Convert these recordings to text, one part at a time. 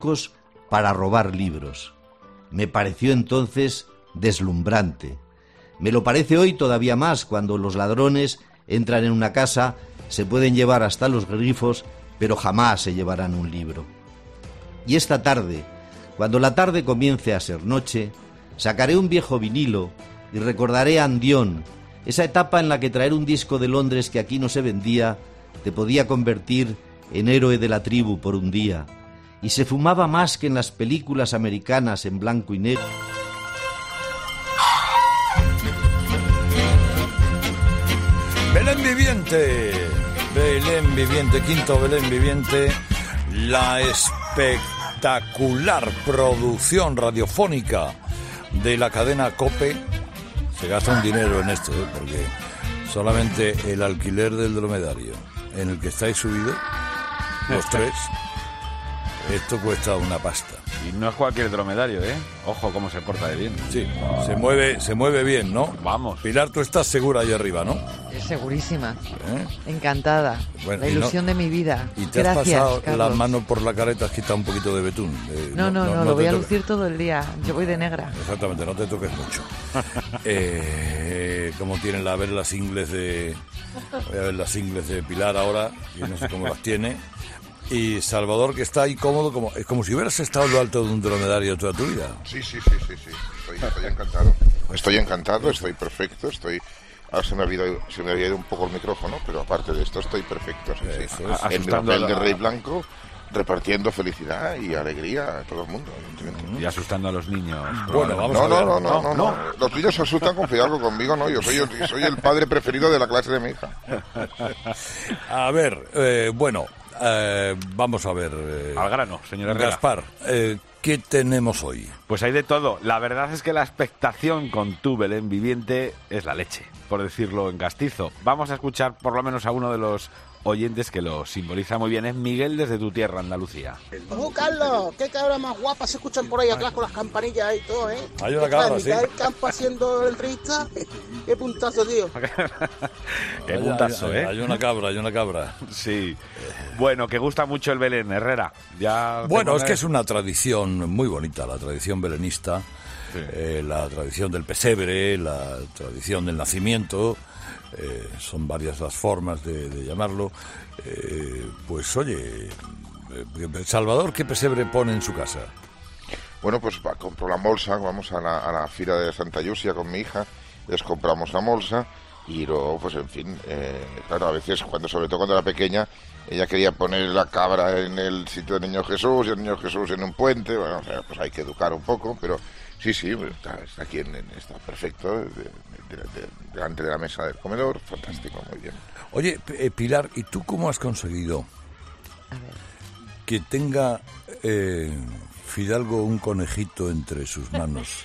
para robar libros. Me pareció entonces deslumbrante. Me lo parece hoy todavía más cuando los ladrones entran en una casa, se pueden llevar hasta los grifos, pero jamás se llevarán un libro. Y esta tarde, cuando la tarde comience a ser noche, sacaré un viejo vinilo y recordaré a Andión, esa etapa en la que traer un disco de Londres que aquí no se vendía te podía convertir en héroe de la tribu por un día, y se fumaba más que en las películas americanas en blanco y negro. Belén Viviente, quinto Belén Viviente, la espectacular producción radiofónica de la cadena COPE. Se gasta un dinero en esto, porque solamente el alquiler del dromedario en el que estáis subidos, los tres, esto cuesta una pasta. Y no es cualquier dromedario, ¿eh? Ojo cómo se porta de bien. Sí, se mueve bien, ¿no? Vamos. Pilar, tú estás segura ahí arriba, ¿no? Segurísima. Encantada. Bueno, la ilusión de mi vida. ¿Y te Gracias, has pasado Carlos. la mano por la careta, has quitado un poquito de betún? No, lo voy a lucir todo el día. Yo voy de negra. Exactamente, no te toques mucho. Como tienen a ver las ingles de... Voy a ver las ingles de Pilar ahora, y no sé cómo las tiene. Y Salvador, que está ahí cómodo, es como si hubieras estado en lo alto de un dromedario toda tu vida. Sí. Estoy encantado. Estoy perfecto, Ahora se me había ido un poco el micrófono, pero aparte de esto estoy perfecto. Sí. En mi papel de rey blanco, repartiendo felicidad y alegría a todo el mundo. Y asustando a los niños. Bueno, vamos a ver. No. Los niños se asustan con algo conmigo, no. Yo soy el padre preferido de la clase de mi hija. A ver, vamos a ver. Al grano, señor Herrera. Gaspar, ¿qué tenemos hoy? Pues hay de todo. La verdad es que la expectación con tu Belén Viviente es la leche, por decirlo en castizo. Vamos a escuchar por lo menos a uno de los oyentes que lo simboliza muy bien. Es Miguel desde tu tierra, Andalucía. Carlos, qué cabra más guapa se escuchan por ahí atrás con las campanillas y todo, ¿eh? Hay una cabra, sí. El campo haciendo la entrevista. Qué puntazo, tío. Qué puntazo, ¿eh? Hay una cabra. Sí. Bueno, que gusta mucho el Belén, Herrera. Bueno, es que es una tradición muy bonita, la tradición belenista. Sí. La tradición del pesebre, la tradición del nacimiento. Son varias las formas de llamarlo. Pues oye, Salvador, ¿qué pesebre pone en su casa? Bueno, pues compro la bolsa, vamos a la fira de Santa Llúcia con mi hija, les compramos la bolsa y luego, pues en fin, claro, a veces, sobre todo cuando era pequeña, ella quería poner la cabra en el sitio del Niño Jesús y el Niño Jesús en un puente. Bueno, o sea, pues hay que educar un poco, pero sí, está aquí, está perfecto, delante de la mesa del comedor, fantástico, muy bien. Oye, Pilar, ¿y tú cómo has conseguido que tenga Fidalgo un conejito entre sus manos?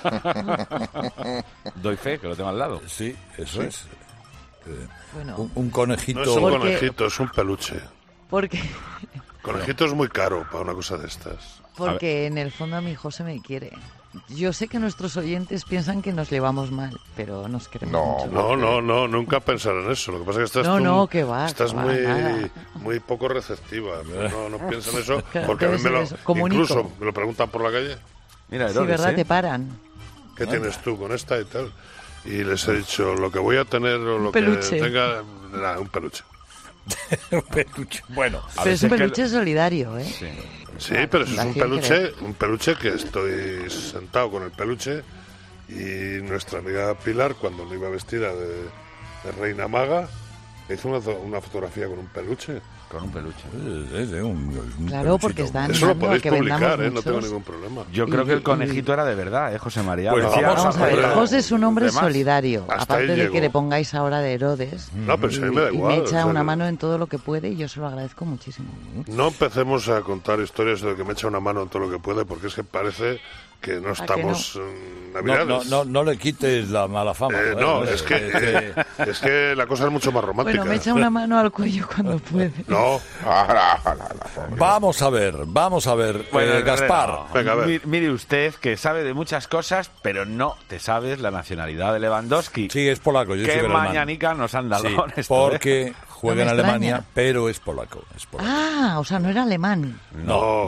Doy fe, que lo tengo al lado. Sí, eso es. Bueno, un conejito... No es un conejito, es un peluche. ¿Por qué? Conejito es muy caro para una cosa de estas. Porque en el fondo a mi José me quiere. Yo sé que nuestros oyentes piensan que nos llevamos mal, pero nos queremos mucho. No, nunca pensar en eso. Lo que pasa es que estás muy poco receptiva. No piensa en eso, porque a mí incluso me lo preguntan por la calle. Mira, sí, ¿verdad? Te paran. ¿Qué tienes tú con esta y tal? Y les he dicho, lo que voy a tener o lo peluche. Que tenga, un peluche. Un peluche. Bueno, pero es un peluche solidario, ¿eh? Sí, pero eso es un peluche que estoy sentado con el peluche y nuestra amiga Pilar, cuando no iba vestida de reina maga, hizo una fotografía con un peluche. Con un peluche. Claro, porque están eso lo podéis que publicar, no tengo ningún problema. Yo creo que el conejito era de verdad, José María. Pues vamos a ver, José es un hombre solidario. Aparte de que le pongáis ahora de Herodes. No, pero a mí me da igual. Y me echa una mano en todo lo que puede y yo se lo agradezco muchísimo. No empecemos a contar historias de que me echa una mano en todo lo que puede, porque es que parece que no estamos en Navidades. No le quites la mala fama. Es que la cosa es mucho más romántica. Bueno, me echa una mano al cuello cuando puede. No. Vamos a ver, bueno, Gaspar. Venga, a ver. Mire usted que sabe de muchas cosas, pero no te sabes la nacionalidad de Lewandowski. Sí, es polaco. Yo soy Qué alemán. mañanica nos han dado con esto. Porque juega en Alemania, pero es polaco. Ah, o sea, no era alemán. No.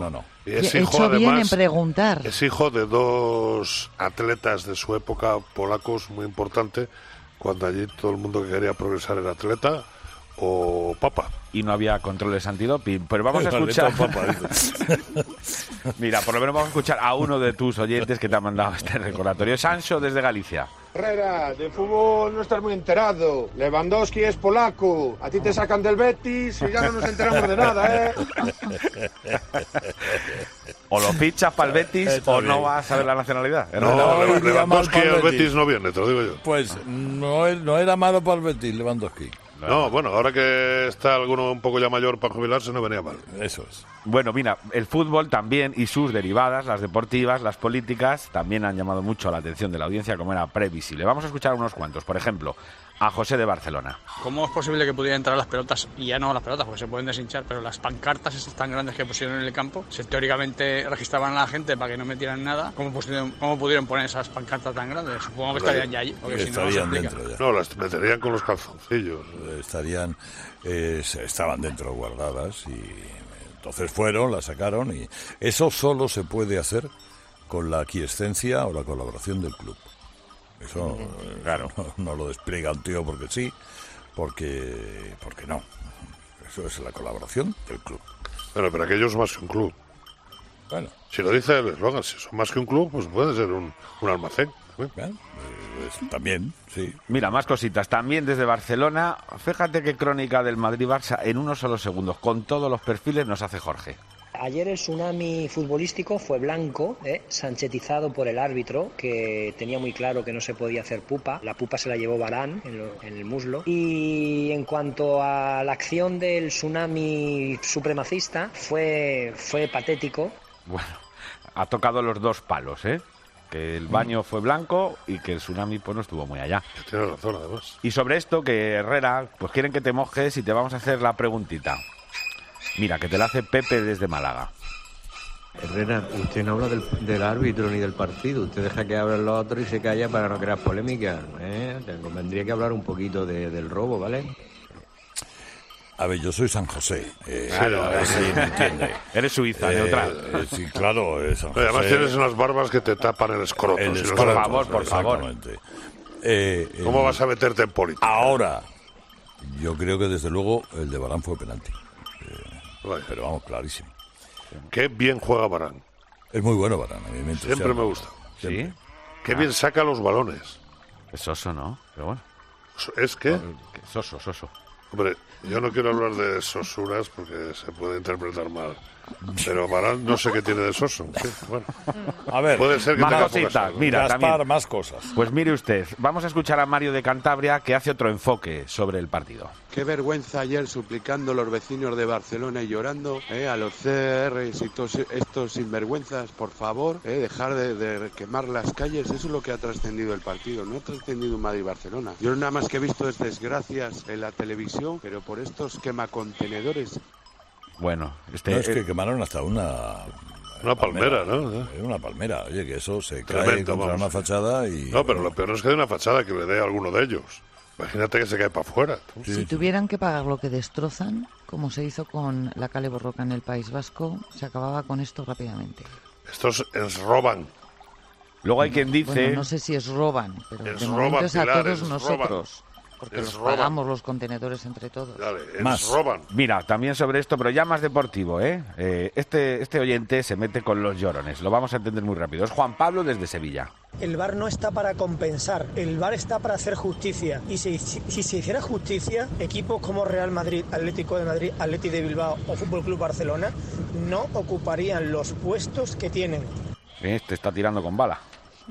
Y es He hijo, hecho bien en además, preguntar. es hijo de dos atletas de su época, polacos, muy importante, cuando allí todo el mundo que quería progresar era atleta o papa. Y no había controles antidoping. Pero vamos a escuchar... Mira, por lo menos vamos a escuchar a uno de tus oyentes que te ha mandado este recordatorio. Sancho, desde Galicia. Herrera, de fútbol no estás muy enterado. Lewandowski es polaco. A ti te sacan del Betis y ya no nos enteramos de nada, ¿eh? O lo fichas para el Betis o no vas a ver la nacionalidad. No, Lewandowski al Betis no viene, te lo digo yo. Pues no era malo para el Betis, Lewandowski. No, bueno, ahora que está alguno un poco ya mayor para jubilarse, no venía mal. Eso es. Bueno, mira, el fútbol también y sus derivadas, las deportivas, las políticas, también han llamado mucho la atención de la audiencia, como era previsible. Vamos a escuchar unos cuantos. Por ejemplo, a José de Barcelona. ¿Cómo es posible que pudieran entrar las pelotas, y ya no las pelotas, porque se pueden deshinchar, pero las pancartas esas tan grandes que pusieron en el campo, se teóricamente registraban a la gente para que no metieran nada? ¿Cómo pudieron poner esas pancartas tan grandes? Supongo que estarían ya allí, porque estarían si no, dentro ya. No, las meterían con los calzoncillos. Estaban dentro guardadas y entonces fueron, las sacaron y eso solo se puede hacer con la aquiescencia o la colaboración del club. Eso, claro, no lo despliega un tío porque sí, porque no. Eso es la colaboración del club. Bueno, pero aquello es más que un club. Bueno. Si lo dice el eslogan, si son más que un club, pues puede ser un almacén. Bueno, también, sí. Mira, más cositas. También desde Barcelona, fíjate qué crónica del Madrid-Barça en unos solos segundos, con todos los perfiles, nos hace Jorge. Ayer el tsunami futbolístico fue blanco, sanchetizado por el árbitro, que tenía muy claro que no se podía hacer pupa. La pupa se la llevó Varane en el muslo. Y en cuanto a la acción del tsunami supremacista, fue patético. Bueno, ha tocado los dos palos, ¿eh? Que el baño fue blanco y que el tsunami pues no estuvo muy allá. Tienes razón, además. Y sobre esto, que Herrera, pues quieren que te mojes y te vamos a hacer la preguntita. Mira, que te la hace Pepe desde Málaga. Herrera, usted no habla del árbitro ni del partido. Usted deja que hablen los otros y se calla para no crear polémica. Te convendría que hablar un poquito del robo, ¿vale? A ver, yo soy San José. Claro, sí, me entiende. Eres suiza, neutral. Sí, claro, es San José. Además tienes unas barbas que te tapan el escroto. Por favor, por favor. ¿Cómo vas a meterte en política? Ahora, yo creo que desde luego el de Varane fue penalti. Pero vamos, clarísimo. Qué bien juega Varane. Es muy bueno Varane, a mí me entusiasma. Siempre me gusta. ¿Sí? Qué bien saca los balones. Es soso, ¿no? Pero bueno. ¿Es qué? Soso. Hombre, yo no quiero hablar de sosuras porque se puede interpretar mal. Pero Varane no sé qué tiene de soso. Sí, bueno. A ver, puede ser que más tenga cositas. Mira, Gaspar, también. más cosas. Pues mire usted, vamos a escuchar a Mario de Cantabria, que hace otro enfoque sobre el partido. Qué vergüenza ayer suplicando los vecinos de Barcelona y llorando a los CRs y todos estos sinvergüenzas, por favor, dejar de quemar las calles. Eso es lo que ha trascendido el partido, no ha trascendido Madrid-Barcelona. Yo nada más que he visto es desgracias en la televisión, pero por estos quemacontenedores. Bueno, No, es que quemaron hasta una palmera, ¿no? Una palmera, oye, que eso se cae Tremendo, contra vamos. una fachada y... No, pero lo peor no es que de una fachada que le dé a alguno de ellos. Imagínate que se cae para afuera. Si tuvieran que pagar lo que destrozan, como se hizo con la Cale Borroca en el País Vasco, se acababa con esto rápidamente. Estos roban. Luego hay quien dice... Bueno, no sé si es roban, pero de momento roban, es a Pilar, todos es nosotros. roban. Porque Es los roban. pagamos los contenedores entre todos. Más. roban. Mira, también sobre esto, pero ya más deportivo, ¿eh? Este oyente se mete con los llorones. Lo vamos a entender muy rápido. Es Juan Pablo desde Sevilla. El VAR no está para compensar, el VAR está para hacer justicia. Y si se hiciera justicia, equipos como Real Madrid, Atlético de Madrid, Atleti de Bilbao o Fútbol Club Barcelona no ocuparían los puestos que tienen. Este está tirando con bala.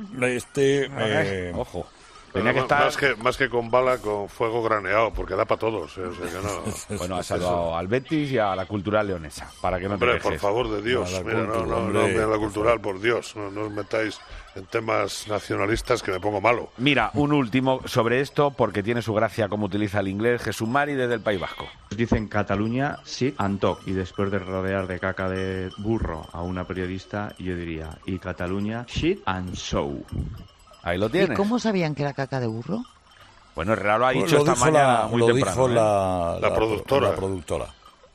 Ojo. Tenía que estar... más que con bala, con fuego graneado, porque da para todos. O sea, que no. Bueno, ha salvado al Betis y a la Cultural Leonesa, para que no te Hombre, quejes. por favor de Dios, mira, no a la Cultural, por Dios, no os metáis en temas nacionalistas que me pongo malo. Mira, un último sobre esto, porque tiene su gracia como utiliza el inglés, Jesús Mari desde el País Vasco. Dicen Cataluña, sit and talk, y después de rodear de caca de burro a una periodista, yo diría, y Cataluña, shit and show. Ahí lo tienes. ¿Y cómo sabían que era caca de burro? Bueno, Herrera lo ha dicho esta mañana muy temprano. Lo dijo la productora. La productora.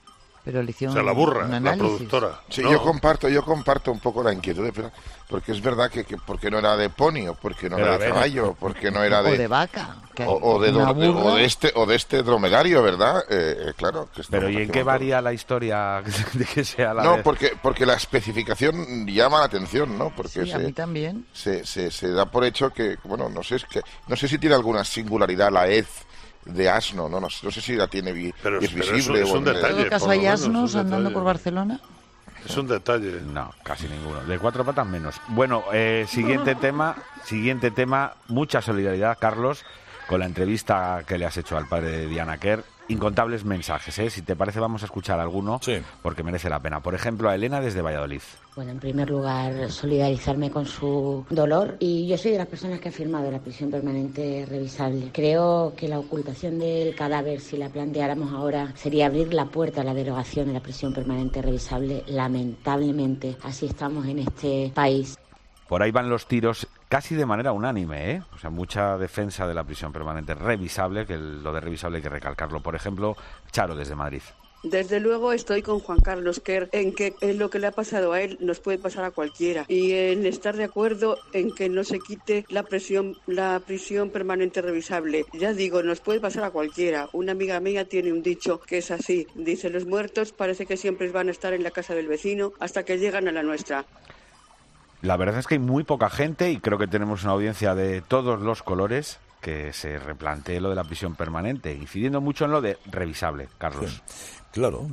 Pero le hicieron o sea, la burra, un la análisis. productora. Sí, No. yo comparto un poco la inquietud, porque es verdad que porque no era de pony, o porque no era de caballo, porque no era de... O de vaca. O de este dromedario, ¿verdad? Claro. Que pero ¿y en qué varía la historia de que sea la No, vez? porque la especificación llama la atención, ¿no? Porque Sí, a mí también. se da por hecho que, bueno, no sé si tiene alguna singularidad la hez de asno, no sé si la tiene Pero es visible. es un detalle. ¿En todo caso por lo hay menos, asnos un andando detalle. por Barcelona? Es un detalle. No, casi ninguno. De 4 patas menos. Bueno, siguiente tema. Mucha solidaridad, Carlos, con la entrevista que le has hecho al padre de Diana Quer. Incontables mensajes, ¿eh? Si te parece vamos a escuchar alguno, porque merece la pena. Por ejemplo, a Elena desde Valladolid. Bueno, en primer lugar, solidarizarme con su dolor. Y yo soy de las personas que ha firmado la prisión permanente revisable. Creo que la ocultación del cadáver, si la planteáramos ahora, sería abrir la puerta a la derogación de la prisión permanente revisable. Lamentablemente, así estamos en este país. Por ahí van los tiros casi de manera unánime, ¿eh? O sea, mucha defensa de la prisión permanente revisable, que lo de revisable hay que recalcarlo. Por ejemplo, Charo desde Madrid. Desde luego estoy con Juan Carlos Quer en que lo que le ha pasado a él nos puede pasar a cualquiera y en estar de acuerdo en que no se quite la prisión permanente revisable. Ya digo, nos puede pasar a cualquiera. Una amiga mía tiene un dicho que es así. Dice, los muertos parece que siempre van a estar en la casa del vecino hasta que llegan a la nuestra. La verdad es que hay muy poca gente y creo que tenemos una audiencia de todos los colores que se replantee lo de la prisión permanente, incidiendo mucho en lo de revisable, Carlos. Sí, claro,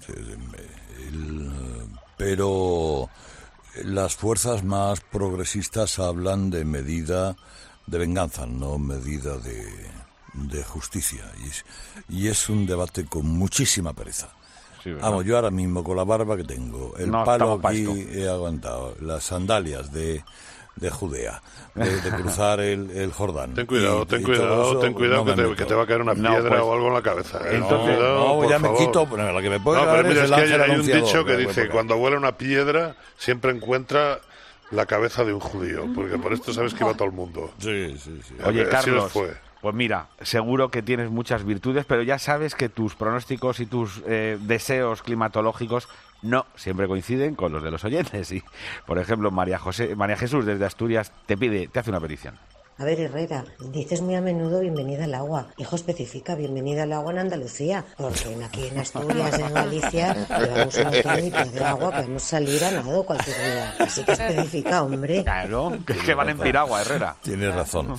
pero las fuerzas más progresistas hablan de medida de venganza, no medida de justicia. Y es un debate con muchísima pereza. Sí, vamos, yo ahora mismo con la barba que tengo, el palo aquí he aguantado, las sandalias de Judea, de cruzar el Jordán. Ten cuidado, ten cuidado que te va a caer una piedra o algo en la cabeza. Entonces, ya me quito, la que me puede caer pero es el ángel hay un anunciador, dicho que dice, cuando vuela una piedra siempre encuentra la cabeza de un judío, porque por esto sabes que iba todo el mundo. Sí. Oye, Carlos, pues mira, seguro que tienes muchas virtudes, pero ya sabes que tus pronósticos y tus deseos climatológicos no siempre coinciden con los de los oyentes. Y, por ejemplo, María Jesús desde Asturias te hace una petición. A ver, Herrera, dices muy a menudo bienvenida al agua. Hijo, especifica bienvenida al agua en Andalucía, porque aquí en Asturias, en Galicia, llevamos unos granitos de agua, podemos salir a nado cualquier día. Así que especifica, hombre. Claro, que van en piragua, Herrera. Tienes razón.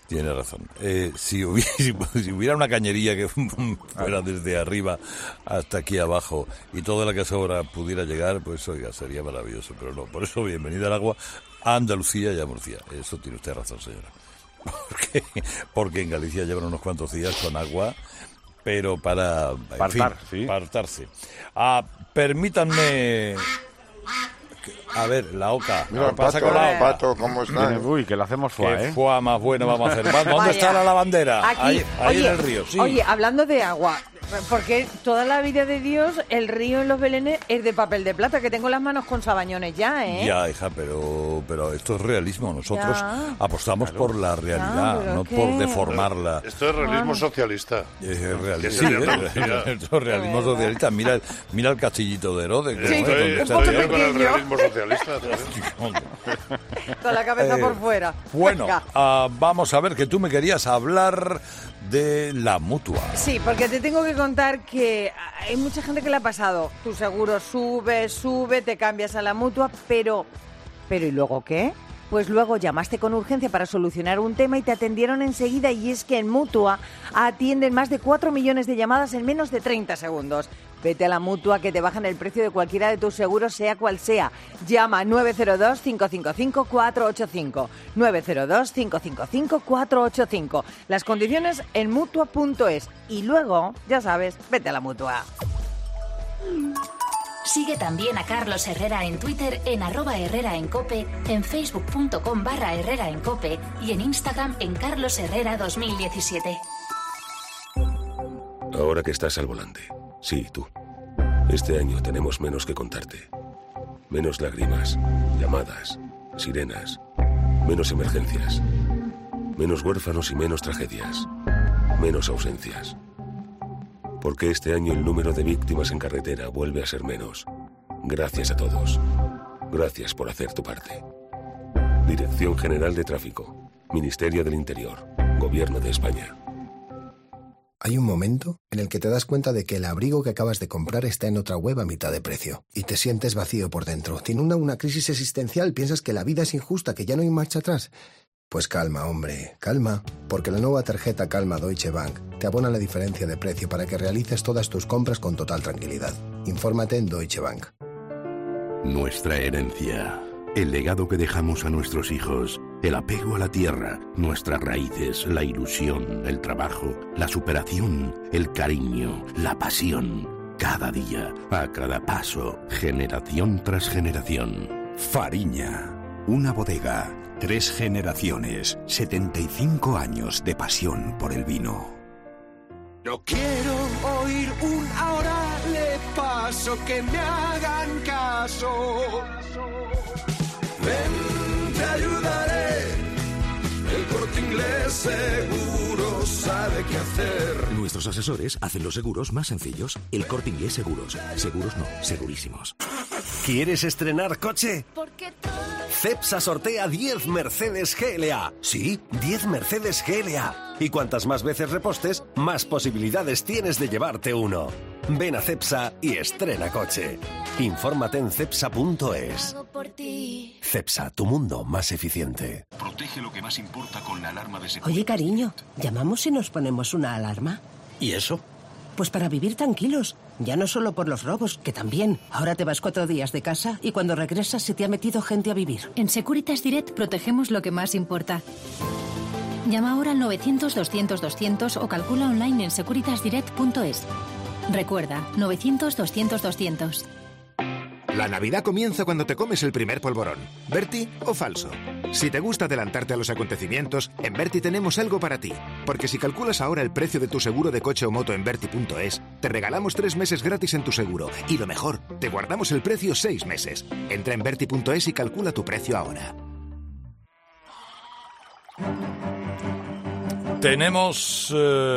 Si hubiera una cañería que fuera desde arriba hasta aquí abajo y toda la que sobra pudiera llegar, pues oiga, sería maravilloso. Pero no, por eso bienvenida al agua a Andalucía y a Murcia. Eso tiene usted razón, señora. Porque en Galicia llevan unos cuantos días con agua, pero para partarse. Permítanme... A ver, la oca. Mira, ¿Qué pasa con la oca? Pato, ¿cómo está? Uy, que la hacemos foie, ¿Qué foie más bueno vamos a hacer? ¿Dónde está la lavandera? Aquí, ahí en el río, sí. Oye, hablando de agua, porque toda la vida de Dios, el río en los Belenes es de papel de plata, que tengo las manos con sabañones ya, ¿eh? Ya, hija, pero esto es realismo. Nosotros apostamos por la realidad, no ¿qué? por deformarla. Esto es realismo socialista. Es esto es realismo socialista. Mira el castillito de Herodes. Estoy con el realismo socialista. Con la cabeza por fuera. Bueno, vamos a ver, que tú me querías hablar de la Mutua. Sí, porque te tengo que contar que hay mucha gente que le ha pasado. Tu seguro sube, te cambias a la Mutua, pero ¿y luego qué? Pues luego llamaste con urgencia para solucionar un tema y te atendieron enseguida, y es que en Mutua atienden más de 4 millones de llamadas en menos de 30 segundos. Vete a la Mutua, que te bajan el precio de cualquiera de tus seguros, sea cual sea. Llama 902-555-485. 902-555-485. Las condiciones en Mutua.es. Y luego, ya sabes, vete a la Mutua. Sigue también a Carlos Herrera en Twitter en @HerreraEnCope, en facebook.com/HerreraEnCope y en Instagram en Carlos Herrera 2017. Ahora que estás al volante. Sí, tú. Este año tenemos menos que contarte. Menos lágrimas, llamadas, sirenas, menos emergencias, menos huérfanos y menos tragedias, menos ausencias. Porque este año el número de víctimas en carretera vuelve a ser menos. Gracias a todos. Gracias por hacer tu parte. Dirección General de Tráfico. Ministerio del Interior. Gobierno de España. Hay un momento en el que te das cuenta de que el abrigo que acabas de comprar está en otra web a mitad de precio. Y te sientes vacío por dentro. Te inunda una crisis existencial. Piensas que la vida es injusta, que ya no hay marcha atrás. Pues calma, hombre, calma. Porque la nueva tarjeta Calma Deutsche Bank te abona la diferencia de precio para que realices todas tus compras con total tranquilidad. Infórmate en Deutsche Bank. Nuestra herencia. El legado que dejamos a nuestros hijos, el apego a la tierra, nuestras raíces, la ilusión, el trabajo, la superación, el cariño, la pasión. Cada día, a cada paso, generación tras generación. Fariña, una bodega, 3 generaciones, 75 años de pasión por el vino. No quiero oír un ahora le paso, que me hagan caso. Ven, te ayudaré. El Corte Inglés seguro sabe qué hacer. Nuestros asesores hacen los seguros más sencillos. El Corte Inglés Seguros. Seguros no, segurísimos. ¿Quieres estrenar coche? Cepsa sortea 10 Mercedes GLA. Sí, 10 Mercedes GLA. Y cuantas más veces repostes, más posibilidades tienes de llevarte uno. Ven a Cepsa y estrena coche. Infórmate en cepsa.es. Cepsa, tu mundo más eficiente. Protege lo que más importa con la alarma de seguridad. Oye, cariño, ¿llamamos y nos ponemos una alarma? ¿Y eso? Pues para vivir tranquilos. Ya no solo por los robos, que también. Ahora te vas 4 días de casa y cuando regresas se te ha metido gente a vivir. En Securitas Direct protegemos lo que más importa. Llama ahora al 900-200-200 o calcula online en securitasdirect.es. Recuerda, 900-200-200. La Navidad comienza cuando te comes el primer polvorón. ¿Berti o falso? Si te gusta adelantarte a los acontecimientos, en Berti tenemos algo para ti. Porque si calculas ahora el precio de tu seguro de coche o moto en Berti.es, te regalamos 3 meses gratis en tu seguro. Y lo mejor, te guardamos el precio 6 meses. Entra en Berti.es y calcula tu precio ahora. Tenemos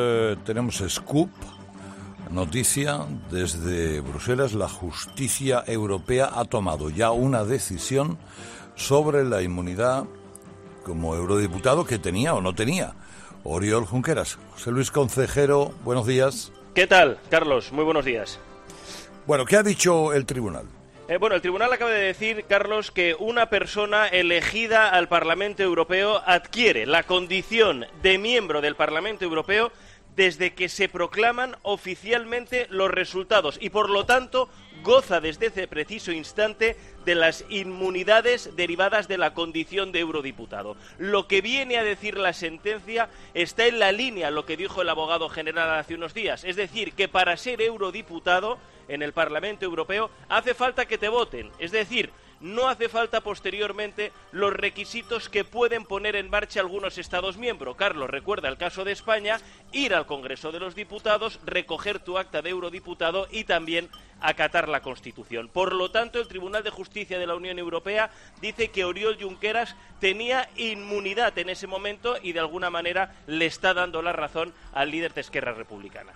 scoop, noticia desde Bruselas. La justicia europea ha tomado ya una decisión sobre la inmunidad como eurodiputado que tenía o no tenía Oriol Junqueras. José Luis Concejero, buenos días. ¿Qué tal, Carlos? Muy buenos días. Bueno, ¿qué ha dicho el tribunal? Bueno, el tribunal acaba de decir, Carlos, que una persona elegida al Parlamento Europeo adquiere la condición de miembro del Parlamento Europeo desde que se proclaman oficialmente los resultados y, por lo tanto, goza desde ese preciso instante de las inmunidades derivadas de la condición de eurodiputado. Lo que viene a decir la sentencia está en la línea lo que dijo el abogado general hace unos días, es decir, que para ser eurodiputado en el Parlamento Europeo hace falta que te voten, es decir, no hace falta posteriormente los requisitos que pueden poner en marcha algunos Estados miembros. Carlos, recuerda el caso de España, ir al Congreso de los Diputados, recoger tu acta de eurodiputado y también acatar la Constitución. Por lo tanto, el Tribunal de Justicia de la Unión Europea dice que Oriol Junqueras tenía inmunidad en ese momento y de alguna manera le está dando la razón al líder de Esquerra Republicana.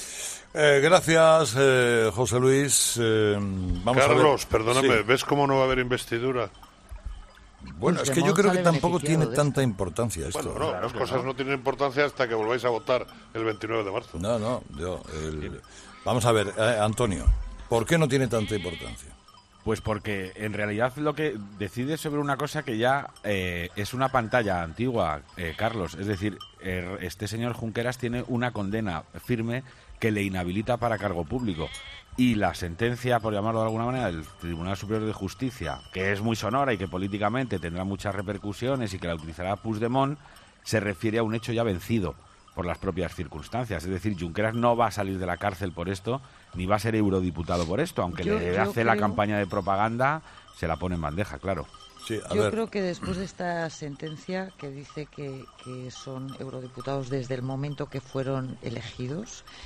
Gracias, José Luis. Carlos, perdóname, sí. ¿Ves cómo no va a haber investidura? Bueno, es que yo creo que tampoco tiene tanta importancia esto. Bueno, no, las cosas no tienen importancia hasta que volváis a votar el 29 de marzo. Vamos a ver, Antonio, ¿por qué no tiene tanta importancia? Pues porque en realidad lo que decide sobre una cosa que ya es una pantalla antigua, Carlos. Es decir, este señor Junqueras tiene una condena firme que le inhabilita para cargo público. Y la sentencia, por llamarlo de alguna manera, del Tribunal Superior de Justicia, que es muy sonora y que políticamente tendrá muchas repercusiones y que la utilizará Puigdemont, se refiere a un hecho ya vencido por las propias circunstancias. Es decir, Junqueras no va a salir de la cárcel por esto, ni va a ser eurodiputado por esto, aunque le hace la campaña de propaganda, se la pone en bandeja, claro. Sí, yo creo que después de esta sentencia que dice que son eurodiputados desde el momento que fueron elegidos,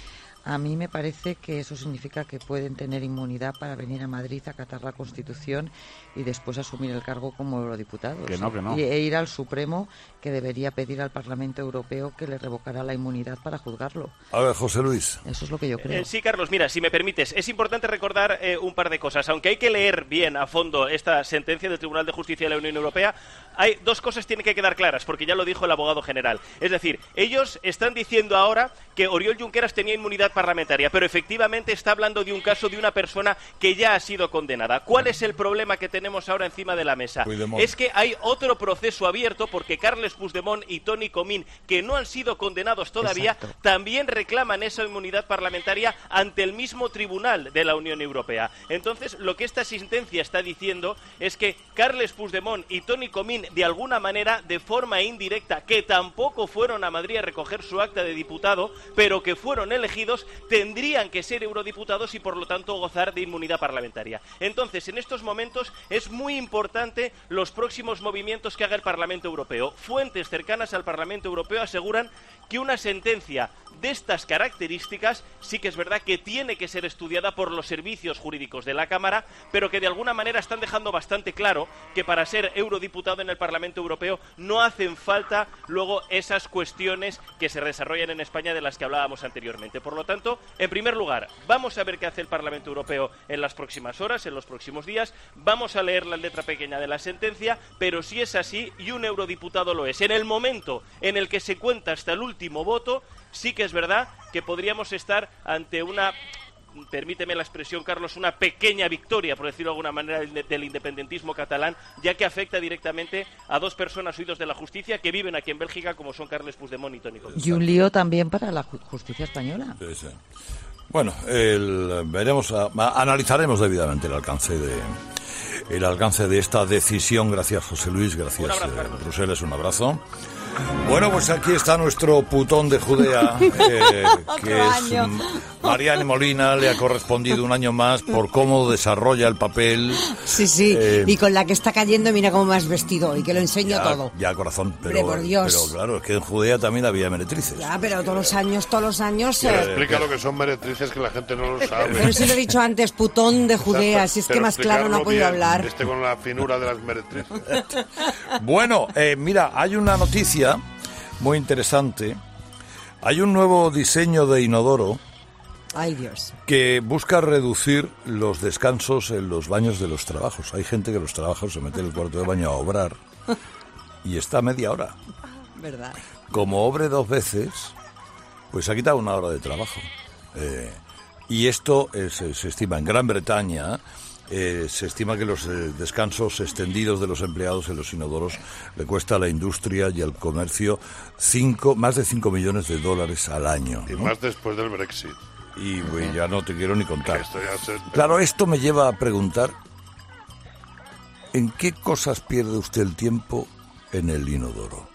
A mí me parece que eso significa que pueden tener inmunidad para venir a Madrid a acatar la Constitución y después asumir el cargo como eurodiputados. Que no. E ir al Supremo, que debería pedir al Parlamento Europeo que le revocara la inmunidad para juzgarlo. A ver, José Luis. Eso es lo que yo creo. Sí, Carlos, mira, si me permites, es importante recordar un par de cosas. Aunque hay que leer bien a fondo esta sentencia del Tribunal de Justicia de la Unión Europea, hay dos cosas que tienen que quedar claras, porque ya lo dijo el abogado general. Es decir, ellos están diciendo ahora que Oriol Junqueras tenía inmunidad parlamentaria, pero efectivamente está hablando de un caso de una persona que ya ha sido condenada. ¿Cuál es el problema que tenemos ahora encima de la mesa? Puigdemont. Es que hay otro proceso abierto porque Carles Puigdemont y Toni Comín, que no han sido condenados todavía, también reclaman esa inmunidad parlamentaria ante el mismo tribunal de la Unión Europea. Entonces, lo que esta sentencia está diciendo es que Carles Puigdemont y Toni Comín, de alguna manera, de forma indirecta, que tampoco fueron a Madrid a recoger su acta de diputado, pero que fueron elegidos, tendrían que ser eurodiputados y por lo tanto gozar de inmunidad parlamentaria. Entonces, en estos momentos es muy importante los próximos movimientos que haga el Parlamento Europeo. Fuentes cercanas al Parlamento Europeo aseguran que una sentencia de estas características sí que es verdad que tiene que ser estudiada por los servicios jurídicos de la Cámara, pero que de alguna manera están dejando bastante claro que para ser eurodiputado en el Parlamento Europeo no hacen falta luego esas cuestiones que se desarrollan en España de las que hablábamos anteriormente. Por lo tanto, en primer lugar, vamos a ver qué hace el Parlamento Europeo en las próximas horas, en los próximos días, vamos a leer la letra pequeña de la sentencia, pero si es así, y un eurodiputado lo es, en el momento en el que se cuenta hasta el último voto, sí que es verdad que podríamos estar ante una, permíteme la expresión, Carlos, una pequeña victoria, por decirlo de alguna manera, del independentismo catalán, ya que afecta directamente a dos personas huidos de la justicia que viven aquí en Bélgica, como son Carles Puigdemont y Toni Comín. Y un lío también para la justicia española. Sí. Bueno, analizaremos debidamente el alcance de esta decisión. Gracias, José Luis. Gracias, Bruselas. Un abrazo. Bueno, pues aquí está nuestro putón de Judea, que es Mariane Molina. Le ha correspondido un año más por cómo desarrolla el papel. Sí, y con la que está cayendo, mira cómo me has vestido y que lo enseño todo. Ya, corazón, pero por Dios. Pero claro, es que en Judea también había meretrices. Ya, pero todos los años... Explica lo que son meretrices, que la gente no lo sabe. Pero si lo he dicho antes, putón de Judea, si es que más claro no ha podido hablar. Con la finura de las meretrices. Bueno, mira, hay una noticia muy interesante. Hay un nuevo diseño de inodoro. Ay, Dios. Que busca reducir los descansos en los baños de los trabajos. Hay gente que en los trabajos se mete en el cuarto de baño a obrar y está media hora. ¿Verdad? Como obre 2 veces, pues ha quitado 1 hora de trabajo. Y esto se estima en Gran Bretaña. Se estima que los descansos extendidos de los empleados en los inodoros le cuesta a la industria y al comercio más de 5 millones de dólares al año, ¿no? Y más después del Brexit. Y pues, ya no te quiero ni contar. Claro, esto me lleva a preguntar, ¿en qué cosas pierde usted el tiempo en el inodoro?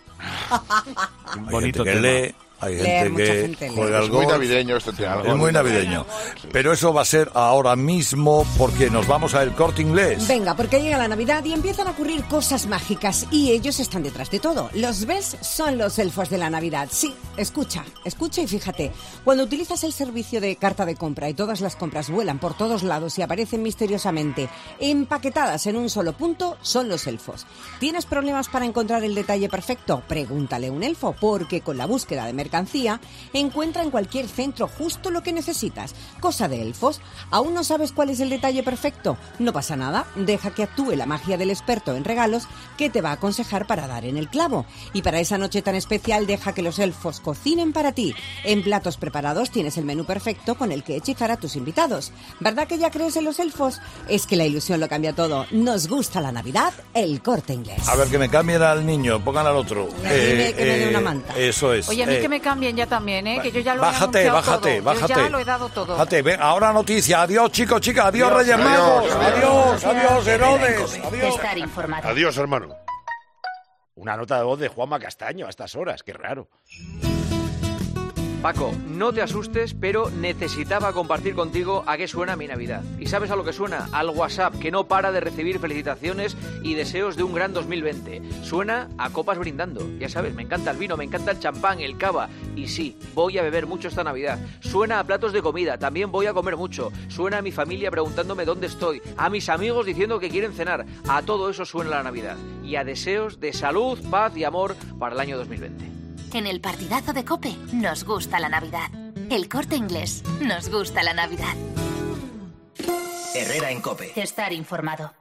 Un bonito gente que lee, hay gente que juega al golf. Es muy navideño este tema. Es muy navideño. Pero eso va a ser ahora mismo porque nos vamos a El Corte Inglés. Venga, porque llega la Navidad y empiezan a ocurrir cosas mágicas y ellos están detrás de todo. Los ves son los elfos de la Navidad. Sí, escucha y fíjate. Cuando utilizas el servicio de carta de compra y todas las compras vuelan por todos lados y aparecen misteriosamente empaquetadas en un solo punto, son los elfos. ¿Tienes problemas para encontrar el detalle perfecto? Pregúntale a un elfo, porque con la búsqueda de mercancía encuentra en cualquier centro justo lo que necesitas. Cosa de elfos. ¿Aún no sabes cuál es el detalle perfecto? No pasa nada, deja que actúe la magia del experto en regalos, que te va a aconsejar para dar en el clavo. Y para esa noche tan especial, deja que los elfos cocinen para ti. En platos preparados tienes el menú perfecto con el que hechizar a tus invitados. ¿Verdad que ya crees en los elfos? Es que la ilusión lo cambia todo. ¿Nos gusta la Navidad? El Corte Inglés. A ver, que me cambien al niño, pongan al otro. Que me dé una manta. Eso es. Oye, a mí que me cambien ya también, que yo ya lo bájate. Yo ya lo he dado todo. Bájate, ven, ahora noticia. Adiós, chicos, chicas. Adiós, Reyes Magos. Adiós, Herodes. Adiós. Estar informado. Adiós, hermano. Una nota de voz de Juanma Castaño a estas horas, qué raro. Paco, no te asustes, pero necesitaba compartir contigo a qué suena mi Navidad. ¿Y sabes a lo que suena? Al WhatsApp, que no para de recibir felicitaciones y deseos de un gran 2020. Suena a copas brindando. Ya sabes, me encanta el vino, me encanta el champán, el cava. Y sí, voy a beber mucho esta Navidad. Suena a platos de comida, también voy a comer mucho. Suena a mi familia preguntándome dónde estoy. A mis amigos diciendo que quieren cenar. A todo eso suena la Navidad. Y a deseos de salud, paz y amor para el año 2020. En el partidazo de COPE nos gusta la Navidad. El Corte Inglés nos gusta la Navidad. Herrera en COPE. Estar informado.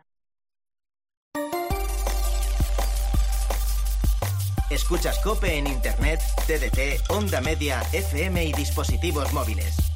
Escuchas COPE en Internet, TDT, Onda Media, FM y dispositivos móviles.